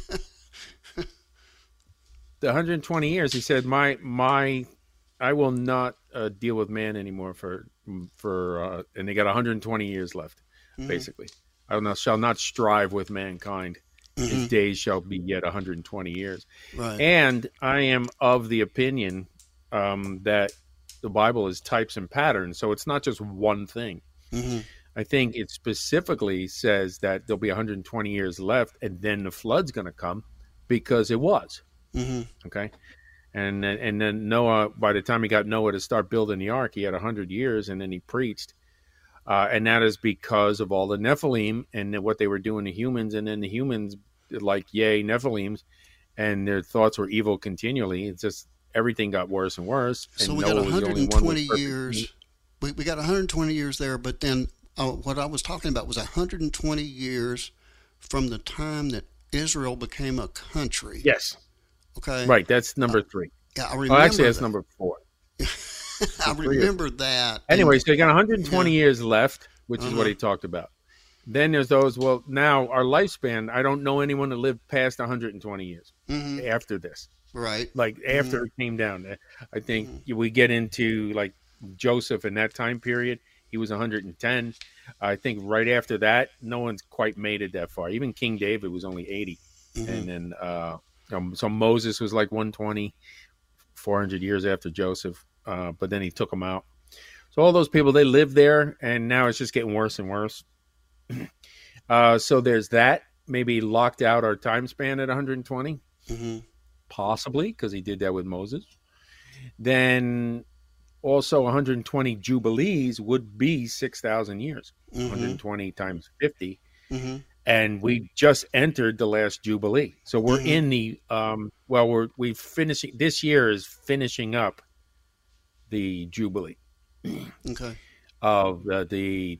The 120 years, he said, I will not deal with man anymore for and they got 120 years left, basically. I shall not strive with mankind. His days shall be yet 120 years. Right. And I am of the opinion that the Bible is types and patterns, so it's not just one thing. I think it specifically says that there'll be 120 years left, and then the flood's going to come, because it was. Okay, and then Noah, by the time he got Noah to start building the ark, he had 100 years, and then he preached, and that is because of all the Nephilim and what they were doing to humans, and then the humans like Nephilims, and their thoughts were evil continually. It's just everything got worse and worse. And so we got 120 years. We got 120 years there, but then what I was talking about was 120 years from the time that Israel became a country. Yes. Okay. Right. That's number 3. Yeah, I remember. Oh, actually, that's number 4. I remember that. Anyway, so you got 120 years left, which is what he talked about. Then there's those, well, now our lifespan, I don't know anyone that lived past 120 years after this. Right. Like after it came down. I think we get into like Joseph in that time period. He was 110. I think right after that, no one's quite made it that far. Even King David was only 80. And then, so Moses was like 120, 400 years after Joseph. But then he took them out. So all those people, they lived there, and now it's just getting worse and worse. So there's that. Maybe locked out our time span at 120. Possibly, because he did that with Moses. Then also 120 Jubilees would be 6,000 years. 120 times 50. And we just entered the last Jubilee. So we're in the, we've finishing, this year is finishing up the Jubilee. Okay. Of the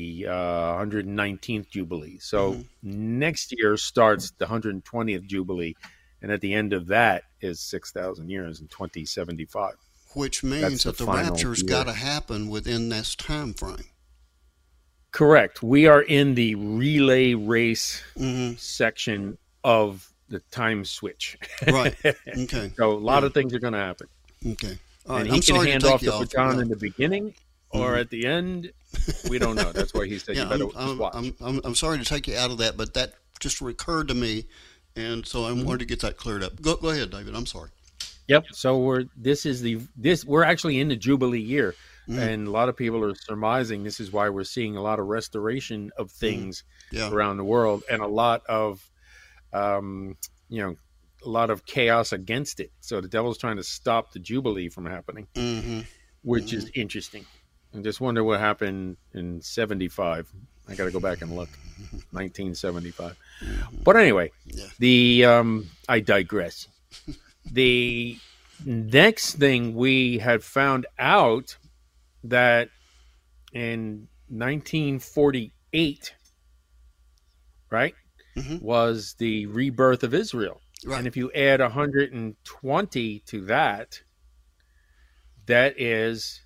119th Jubilee. So next year starts the 120th Jubilee. And at the end of that is 6,000 years in 2075. Which means that the rapture's got to happen within this time frame. Correct. We are in the relay race section of the time switch. Right. Okay. So a lot of things are going to happen. Okay. All right. And he can hand off the baton in the beginning or at the end. We don't know. That's why he said you better watch. I'm sorry to take you out of that, but that just recurred to me. And so I wanted to get that cleared up. Go ahead, David. I'm sorry. Yep. So we're actually in the Jubilee year, and a lot of people are surmising this is why we're seeing a lot of restoration of things around the world, and a lot of, a lot of chaos against it. So the devil's trying to stop the Jubilee from happening, which is interesting. I just wonder what happened in 75. I got to go back and look. 1975. But anyway, I digress. The next thing we had found out that in 1948, right, was the rebirth of Israel. Right. And if you add 120 to that, that is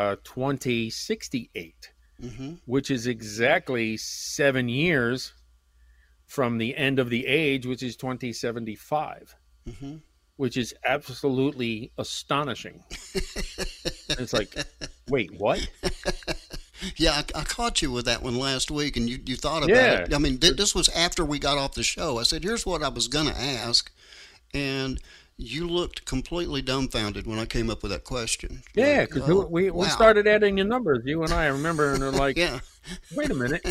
2068. Which is exactly 7 years from the end of the age, which is 2075, which is absolutely astonishing. It's like, wait, what? Yeah, I caught you with that one last week, and you thought about it. I mean, this was after we got off the show. I said, here's what I was going to ask, and you looked completely dumbfounded when I came up with that question. Yeah, because we started adding the numbers, you and I remember, and they're like, wait a minute.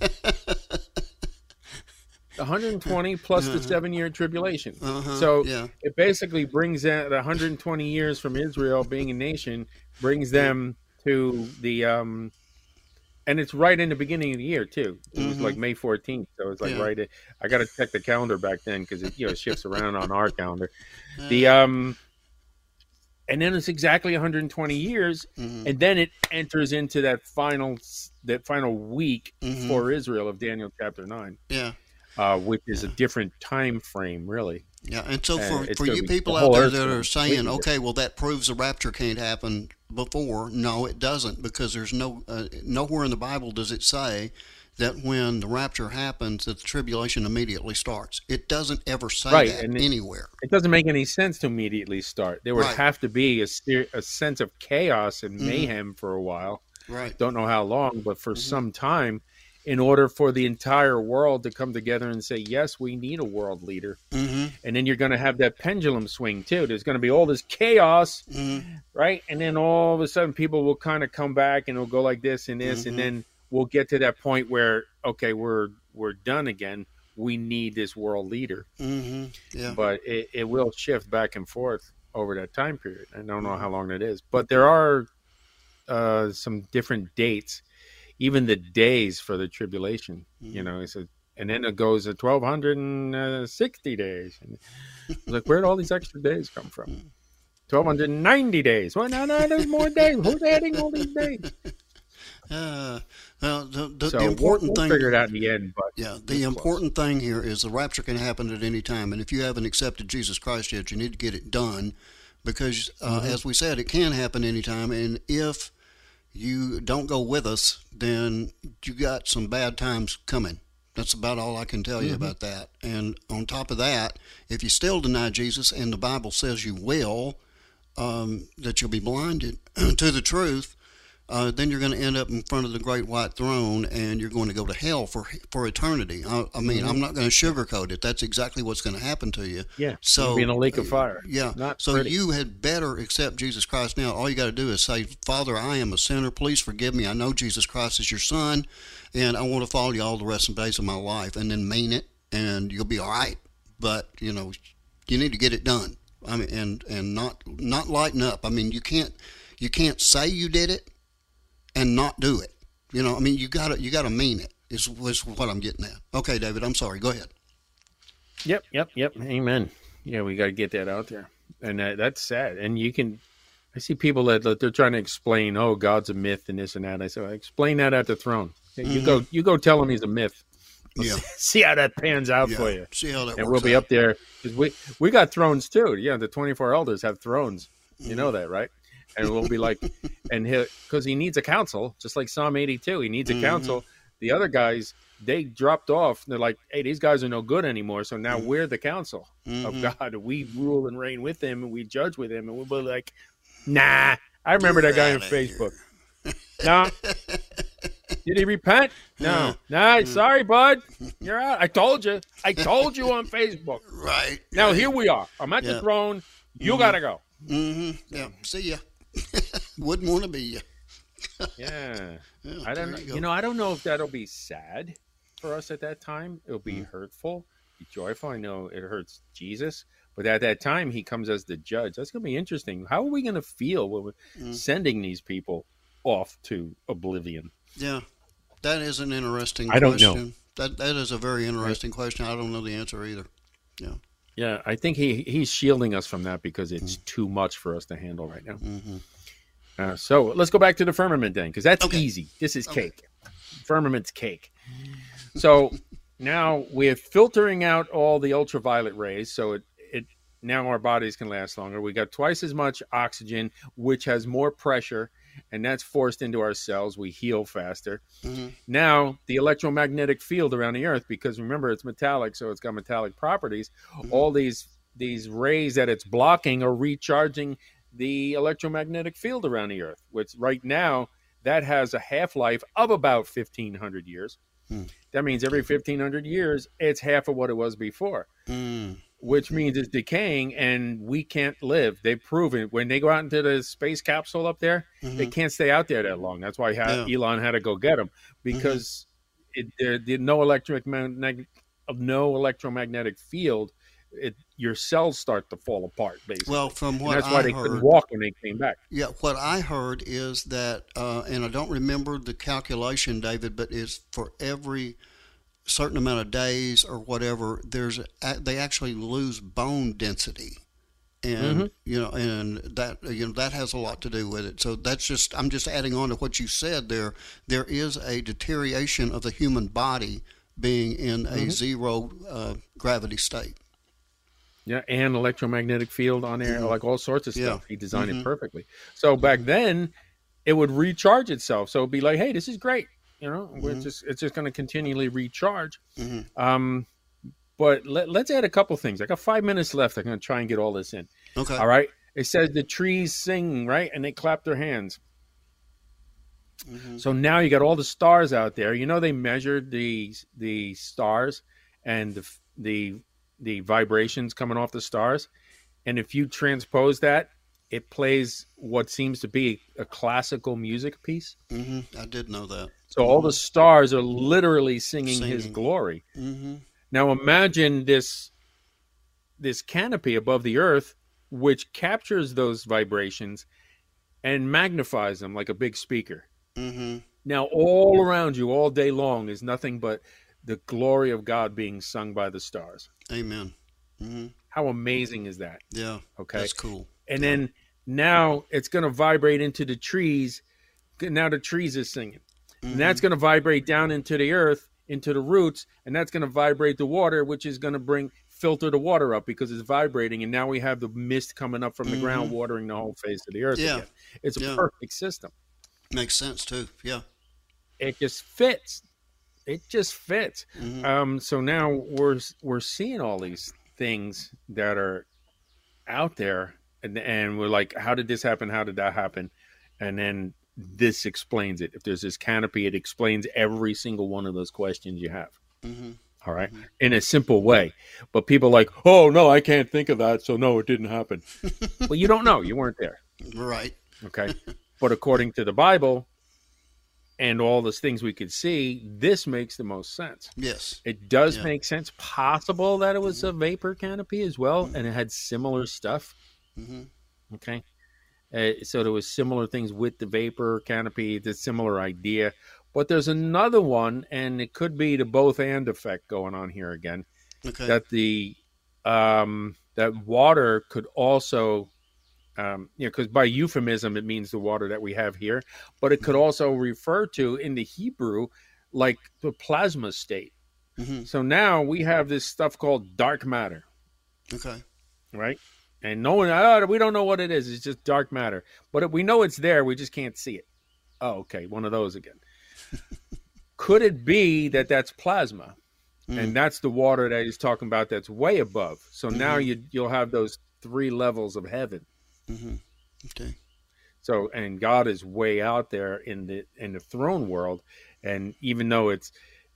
120 plus the 7-year tribulation. So it basically brings out 120 years from Israel being a nation, brings them to the, and it's right in the beginning of the year, too. It was like May 14th, so it's like right. I got to check the calendar back then because it shifts around on our calendar. And then it's exactly 120 years, and then it enters into that final week for Israel of Daniel chapter 9. Which is a different time frame, really. Yeah, and so for you people out there that are saying, okay, well, that proves the rapture can't happen before. No, it doesn't, because there's nowhere in the Bible does it say that when the rapture happens that the tribulation immediately starts. It doesn't ever say that anywhere. It doesn't make any sense to immediately start. There would have to be a sense of chaos and mayhem for a while. Right. Don't know how long, but for some time, in order for the entire world to come together and say, yes, we need a world leader. And then you're going to have that pendulum swing, too. There's going to be all this chaos, right? And then all of a sudden people will kind of come back and it'll go like this and this, and then we'll get to that point where, okay, we're done again. We need this world leader. But it will shift back and forth over that time period. I don't know how long that is. But there are some different dates. Even the days for the tribulation, and then it goes at 1,260 days. And like, where'd all these extra days come from? 1,290 days. Well, no, there's more days. Who's adding all these days? Well, the important thing, we'll figure it out in the end. But the important thing here is the rapture can happen at any time, and if you haven't accepted Jesus Christ yet, you need to get it done, because as we said, it can happen anytime, and if you don't go with us, then you got some bad times coming. That's about all I can tell you about that. And on top of that, if you still deny Jesus, and the Bible says you will, that you'll be blinded to the truth, then you're going to end up in front of the great white throne, and you're going to go to hell for eternity. I mean, I'm not going to sugarcoat it. That's exactly what's going to happen to you. Yeah. So You'll be in a lake of fire. Yeah. Not so pretty. you had better accept Jesus Christ now. All you got to do is say, Father, I am a sinner. Please forgive me. I know Jesus Christ is your son, and I want to follow you all the rest of the days of my life, and then mean it, and you'll be all right. But, you need to get it done. I mean, and not lighten up. I mean, you can't say you did it and not do it. I mean, you gotta mean it. Is what I'm getting at. Okay, David, I'm sorry. Go ahead. Yep. Amen. Yeah, we got to get that out there, and that's sad. And I see people that they're trying to explain, oh, God's a myth and this and that. I say, explain that at the throne. Okay, you go tell him he's a myth. Yeah. See how that pans out for you. See how that works. And we'll be out. up there because we got thrones too. Yeah, the 24 elders have thrones. You know that, right? And we'll be like, and because he needs a council, just like Psalm 82, he needs a council. The other guys, they dropped off. They're like, hey, these guys are no good anymore. So now we're the council of God. We rule and reign with him, and we judge with him. And we'll be like, nah. I remember that guy on Facebook. No. Did he repent? No. Sorry, bud. You're out. I told you on Facebook. Right. Now here we are. I'm at the throne. You got to go. Yeah. See ya. Wouldn't want to be you. Yeah. I don't know. I don't know if that'll be sad for us at that time. It'll be hurtful, be joyful. I know it hurts Jesus, but at that time he comes as the judge. That's going to be interesting. How are we going to feel when we're sending these people off to oblivion? Yeah. That is an interesting question. I don't know. That is a very interesting question. I don't know the answer either. Yeah. Yeah, I think he's shielding us from that because it's too much for us to handle right now. So let's go back to the firmament then, because that's easy. This is cake. Firmament's cake. So now we're filtering out all the ultraviolet rays, so it now our bodies can last longer. We got twice as much oxygen, which has more pressure, and that's forced into our cells. We heal faster. Now, the electromagnetic field around the Earth, because remember, it's metallic, so it's got metallic properties. All these rays that it's blocking are recharging the electromagnetic field around the Earth, which right now, that has a half-life of about 1,500 years. That means every 1,500 years, it's half of what it was before. Which means it's decaying and we can't live. They've proven when they go out into the space capsule up there, they can't stay out there that long. That's why Elon had to go get them because there's no electromagnetic field. Your cells start to fall apart, basically. Well, from what that's why they couldn't walk when they came back. Yeah, what I heard is that, and I don't remember the calculation, David, but it's for every certain amount of days or whatever, they actually lose bone density, and and that has a lot to do with it. So I'm just adding on to what you said there. There is a deterioration of the human body being in a zero gravity state. Yeah, and electromagnetic field on there, like all sorts of stuff. He designed it perfectly. So back then, it would recharge itself. So it'd be like, hey, this is great. It's just going to continually recharge. But let's add a couple things. I got 5 minutes left. I'm going to try and get all this in. Okay. All right. It says the trees sing, right? And they clap their hands. So now you got all the stars out there. They measured the stars and the vibrations coming off the stars. And if you transpose that, it plays what seems to be a classical music piece. I did know that. So all the stars are literally singing his glory. Now imagine this canopy above the earth, which captures those vibrations and magnifies them like a big speaker. Now all around you all day long is nothing but the glory of God being sung by the stars. Amen. How amazing is that? Yeah. Okay. That's cool. And then now it's going to vibrate into the trees. Now the trees is singing. And that's going to vibrate down into the earth, into the roots, and that's going to vibrate the water, which is going to filter the water up because it's vibrating. And now we have the mist coming up from the ground, watering the whole face of the earth again. It's a perfect system. Makes sense too. Yeah. It just fits. So now we're seeing all these things that are out there, and we're like, how did this happen? How did that happen? And then this explains it. If there's this canopy, it explains every single one of those questions you have. All right. In a simple way. But people are like, oh, no, I can't think of that. So, no, it didn't happen. Well, you don't know. You weren't there. Right. Okay. But according to the Bible and all those things we could see, this makes the most sense. Yes. It does make sense. Possible that it was a vapor canopy as well, and it had similar stuff. Okay. So there was similar things with the vapor canopy, the similar idea. But there's another one, and it could be the both and effect going on here again. Okay. That the that water could also, because by euphemism it means the water that we have here, but it could also refer to in the Hebrew like the plasma state. So now we have this stuff called dark matter. Okay. Right. And no one, we don't know what it is. It's just dark matter. But we know it's there. We just can't see it. Oh, okay. One of those again. Could it be that that's plasma? And that's the water that he's talking about that's way above. So now you'll have those 3 levels of heaven. Okay. So, and God is way out there in the throne world. And even though it's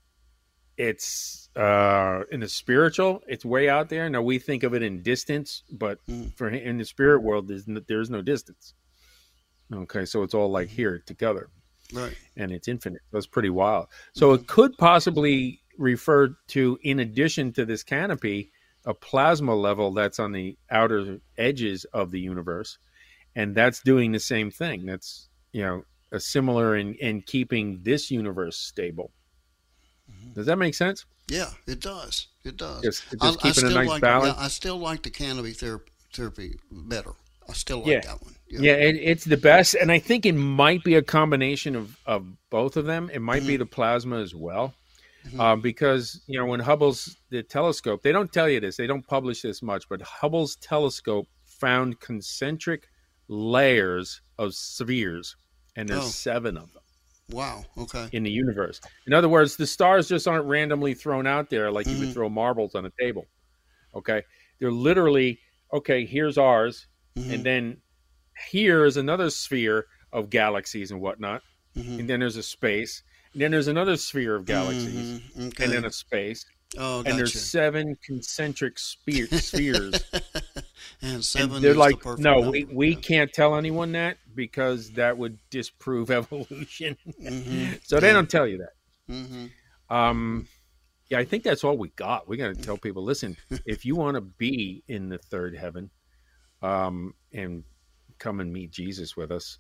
in the spiritual, it's way out there. Now we think of it in distance, but for in the spirit world, there's no distance. Okay, so it's all like here together, right? And it's infinite. That's pretty wild. So it could possibly refer to, in addition to this canopy, a plasma level that's on the outer edges of the universe, and that's doing the same thing. That's a similar in keeping this universe stable. Does that make sense? Yeah, it does. It does. Just keeping a nice balance. Yeah, I still like the canopy therapy better. I still like that one. Yeah, it's the best. And I think it might be a combination of both of them. It might be the plasma as well. Because, when Hubble's the telescope, they don't tell you this. They don't publish this much. But Hubble's telescope found concentric layers of spheres. And there's 7 of them. Wow. Okay. In the universe. In other words, the stars just aren't randomly thrown out there like you would throw marbles on a table. Okay. They're literally, okay, here's ours. And then here's another sphere of galaxies and whatnot. And then there's a space. And then there's another sphere of galaxies. Okay. And then a space. Oh, gotcha. And there's 7 concentric spheres. And 7 and they're is like, the perfect no, number. we can't tell anyone that because that would disprove evolution. So they don't tell you that. I think that's all we got. We got to tell people, listen, if you want to be in the third heaven, and come and meet Jesus with us,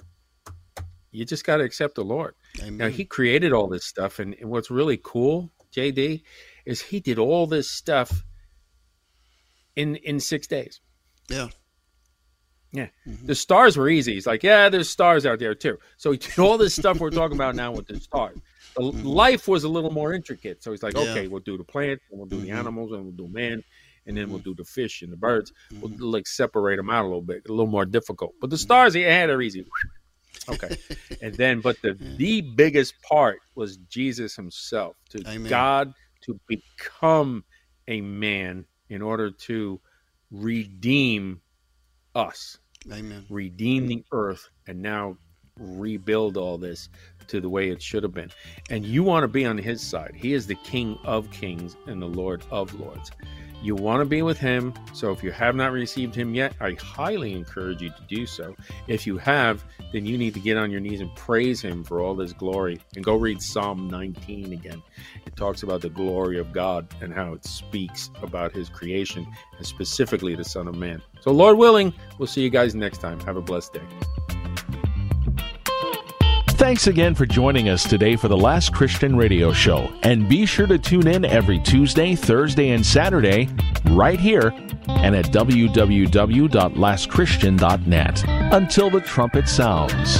you just got to accept the Lord. Amen. Now, he created all this stuff, and what's really cool, JD, is he did all this stuff in 6 days. Yeah. Yeah. The stars were easy. He's like, yeah, there's stars out there too. So he did all this stuff we're talking about now with the stars. Life was a little more intricate. So he's like, okay, we'll do the plants, and we'll do the animals, and we'll do man, and then we'll do the fish and the birds. We'll like separate them out a little more difficult. But the stars, he had are easy. Okay. And then, but the biggest part was Jesus himself, God to become a man in order to redeem us. Amen. Redeem the earth, and now rebuild all this to the way it should have been. And you want to be on his side. He is the King of kings and the Lord of lords. You want to be with him. So if you have not received him yet, I highly encourage you to do so. If you have, then you need to get on your knees and praise him for all his glory. And go read Psalm 19 again. It talks about the glory of God and how it speaks about his creation, and specifically the Son of Man. So Lord willing, we'll see you guys next time. Have a blessed day. Thanks again for joining us today for the Last Christian Radio Show. And be sure to tune in every Tuesday, Thursday, and Saturday right here and at www.lastchristian.net. Until the trumpet sounds.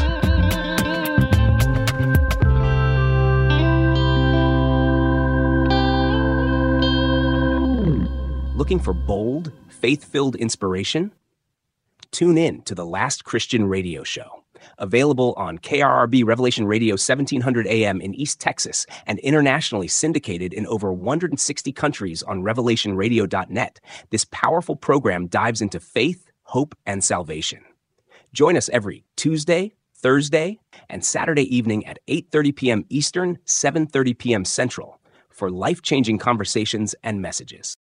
Looking for bold, faith-filled inspiration? Tune in to the Last Christian Radio Show. Available on KRRB Revelation Radio 1700 AM in East Texas and internationally syndicated in over 160 countries on revelationradio.net, this powerful program dives into faith, hope, and salvation. Join us every Tuesday, Thursday and Saturday evening at 8:30 p.m. Eastern, 7:30 p.m. Central for life-changing conversations and messages.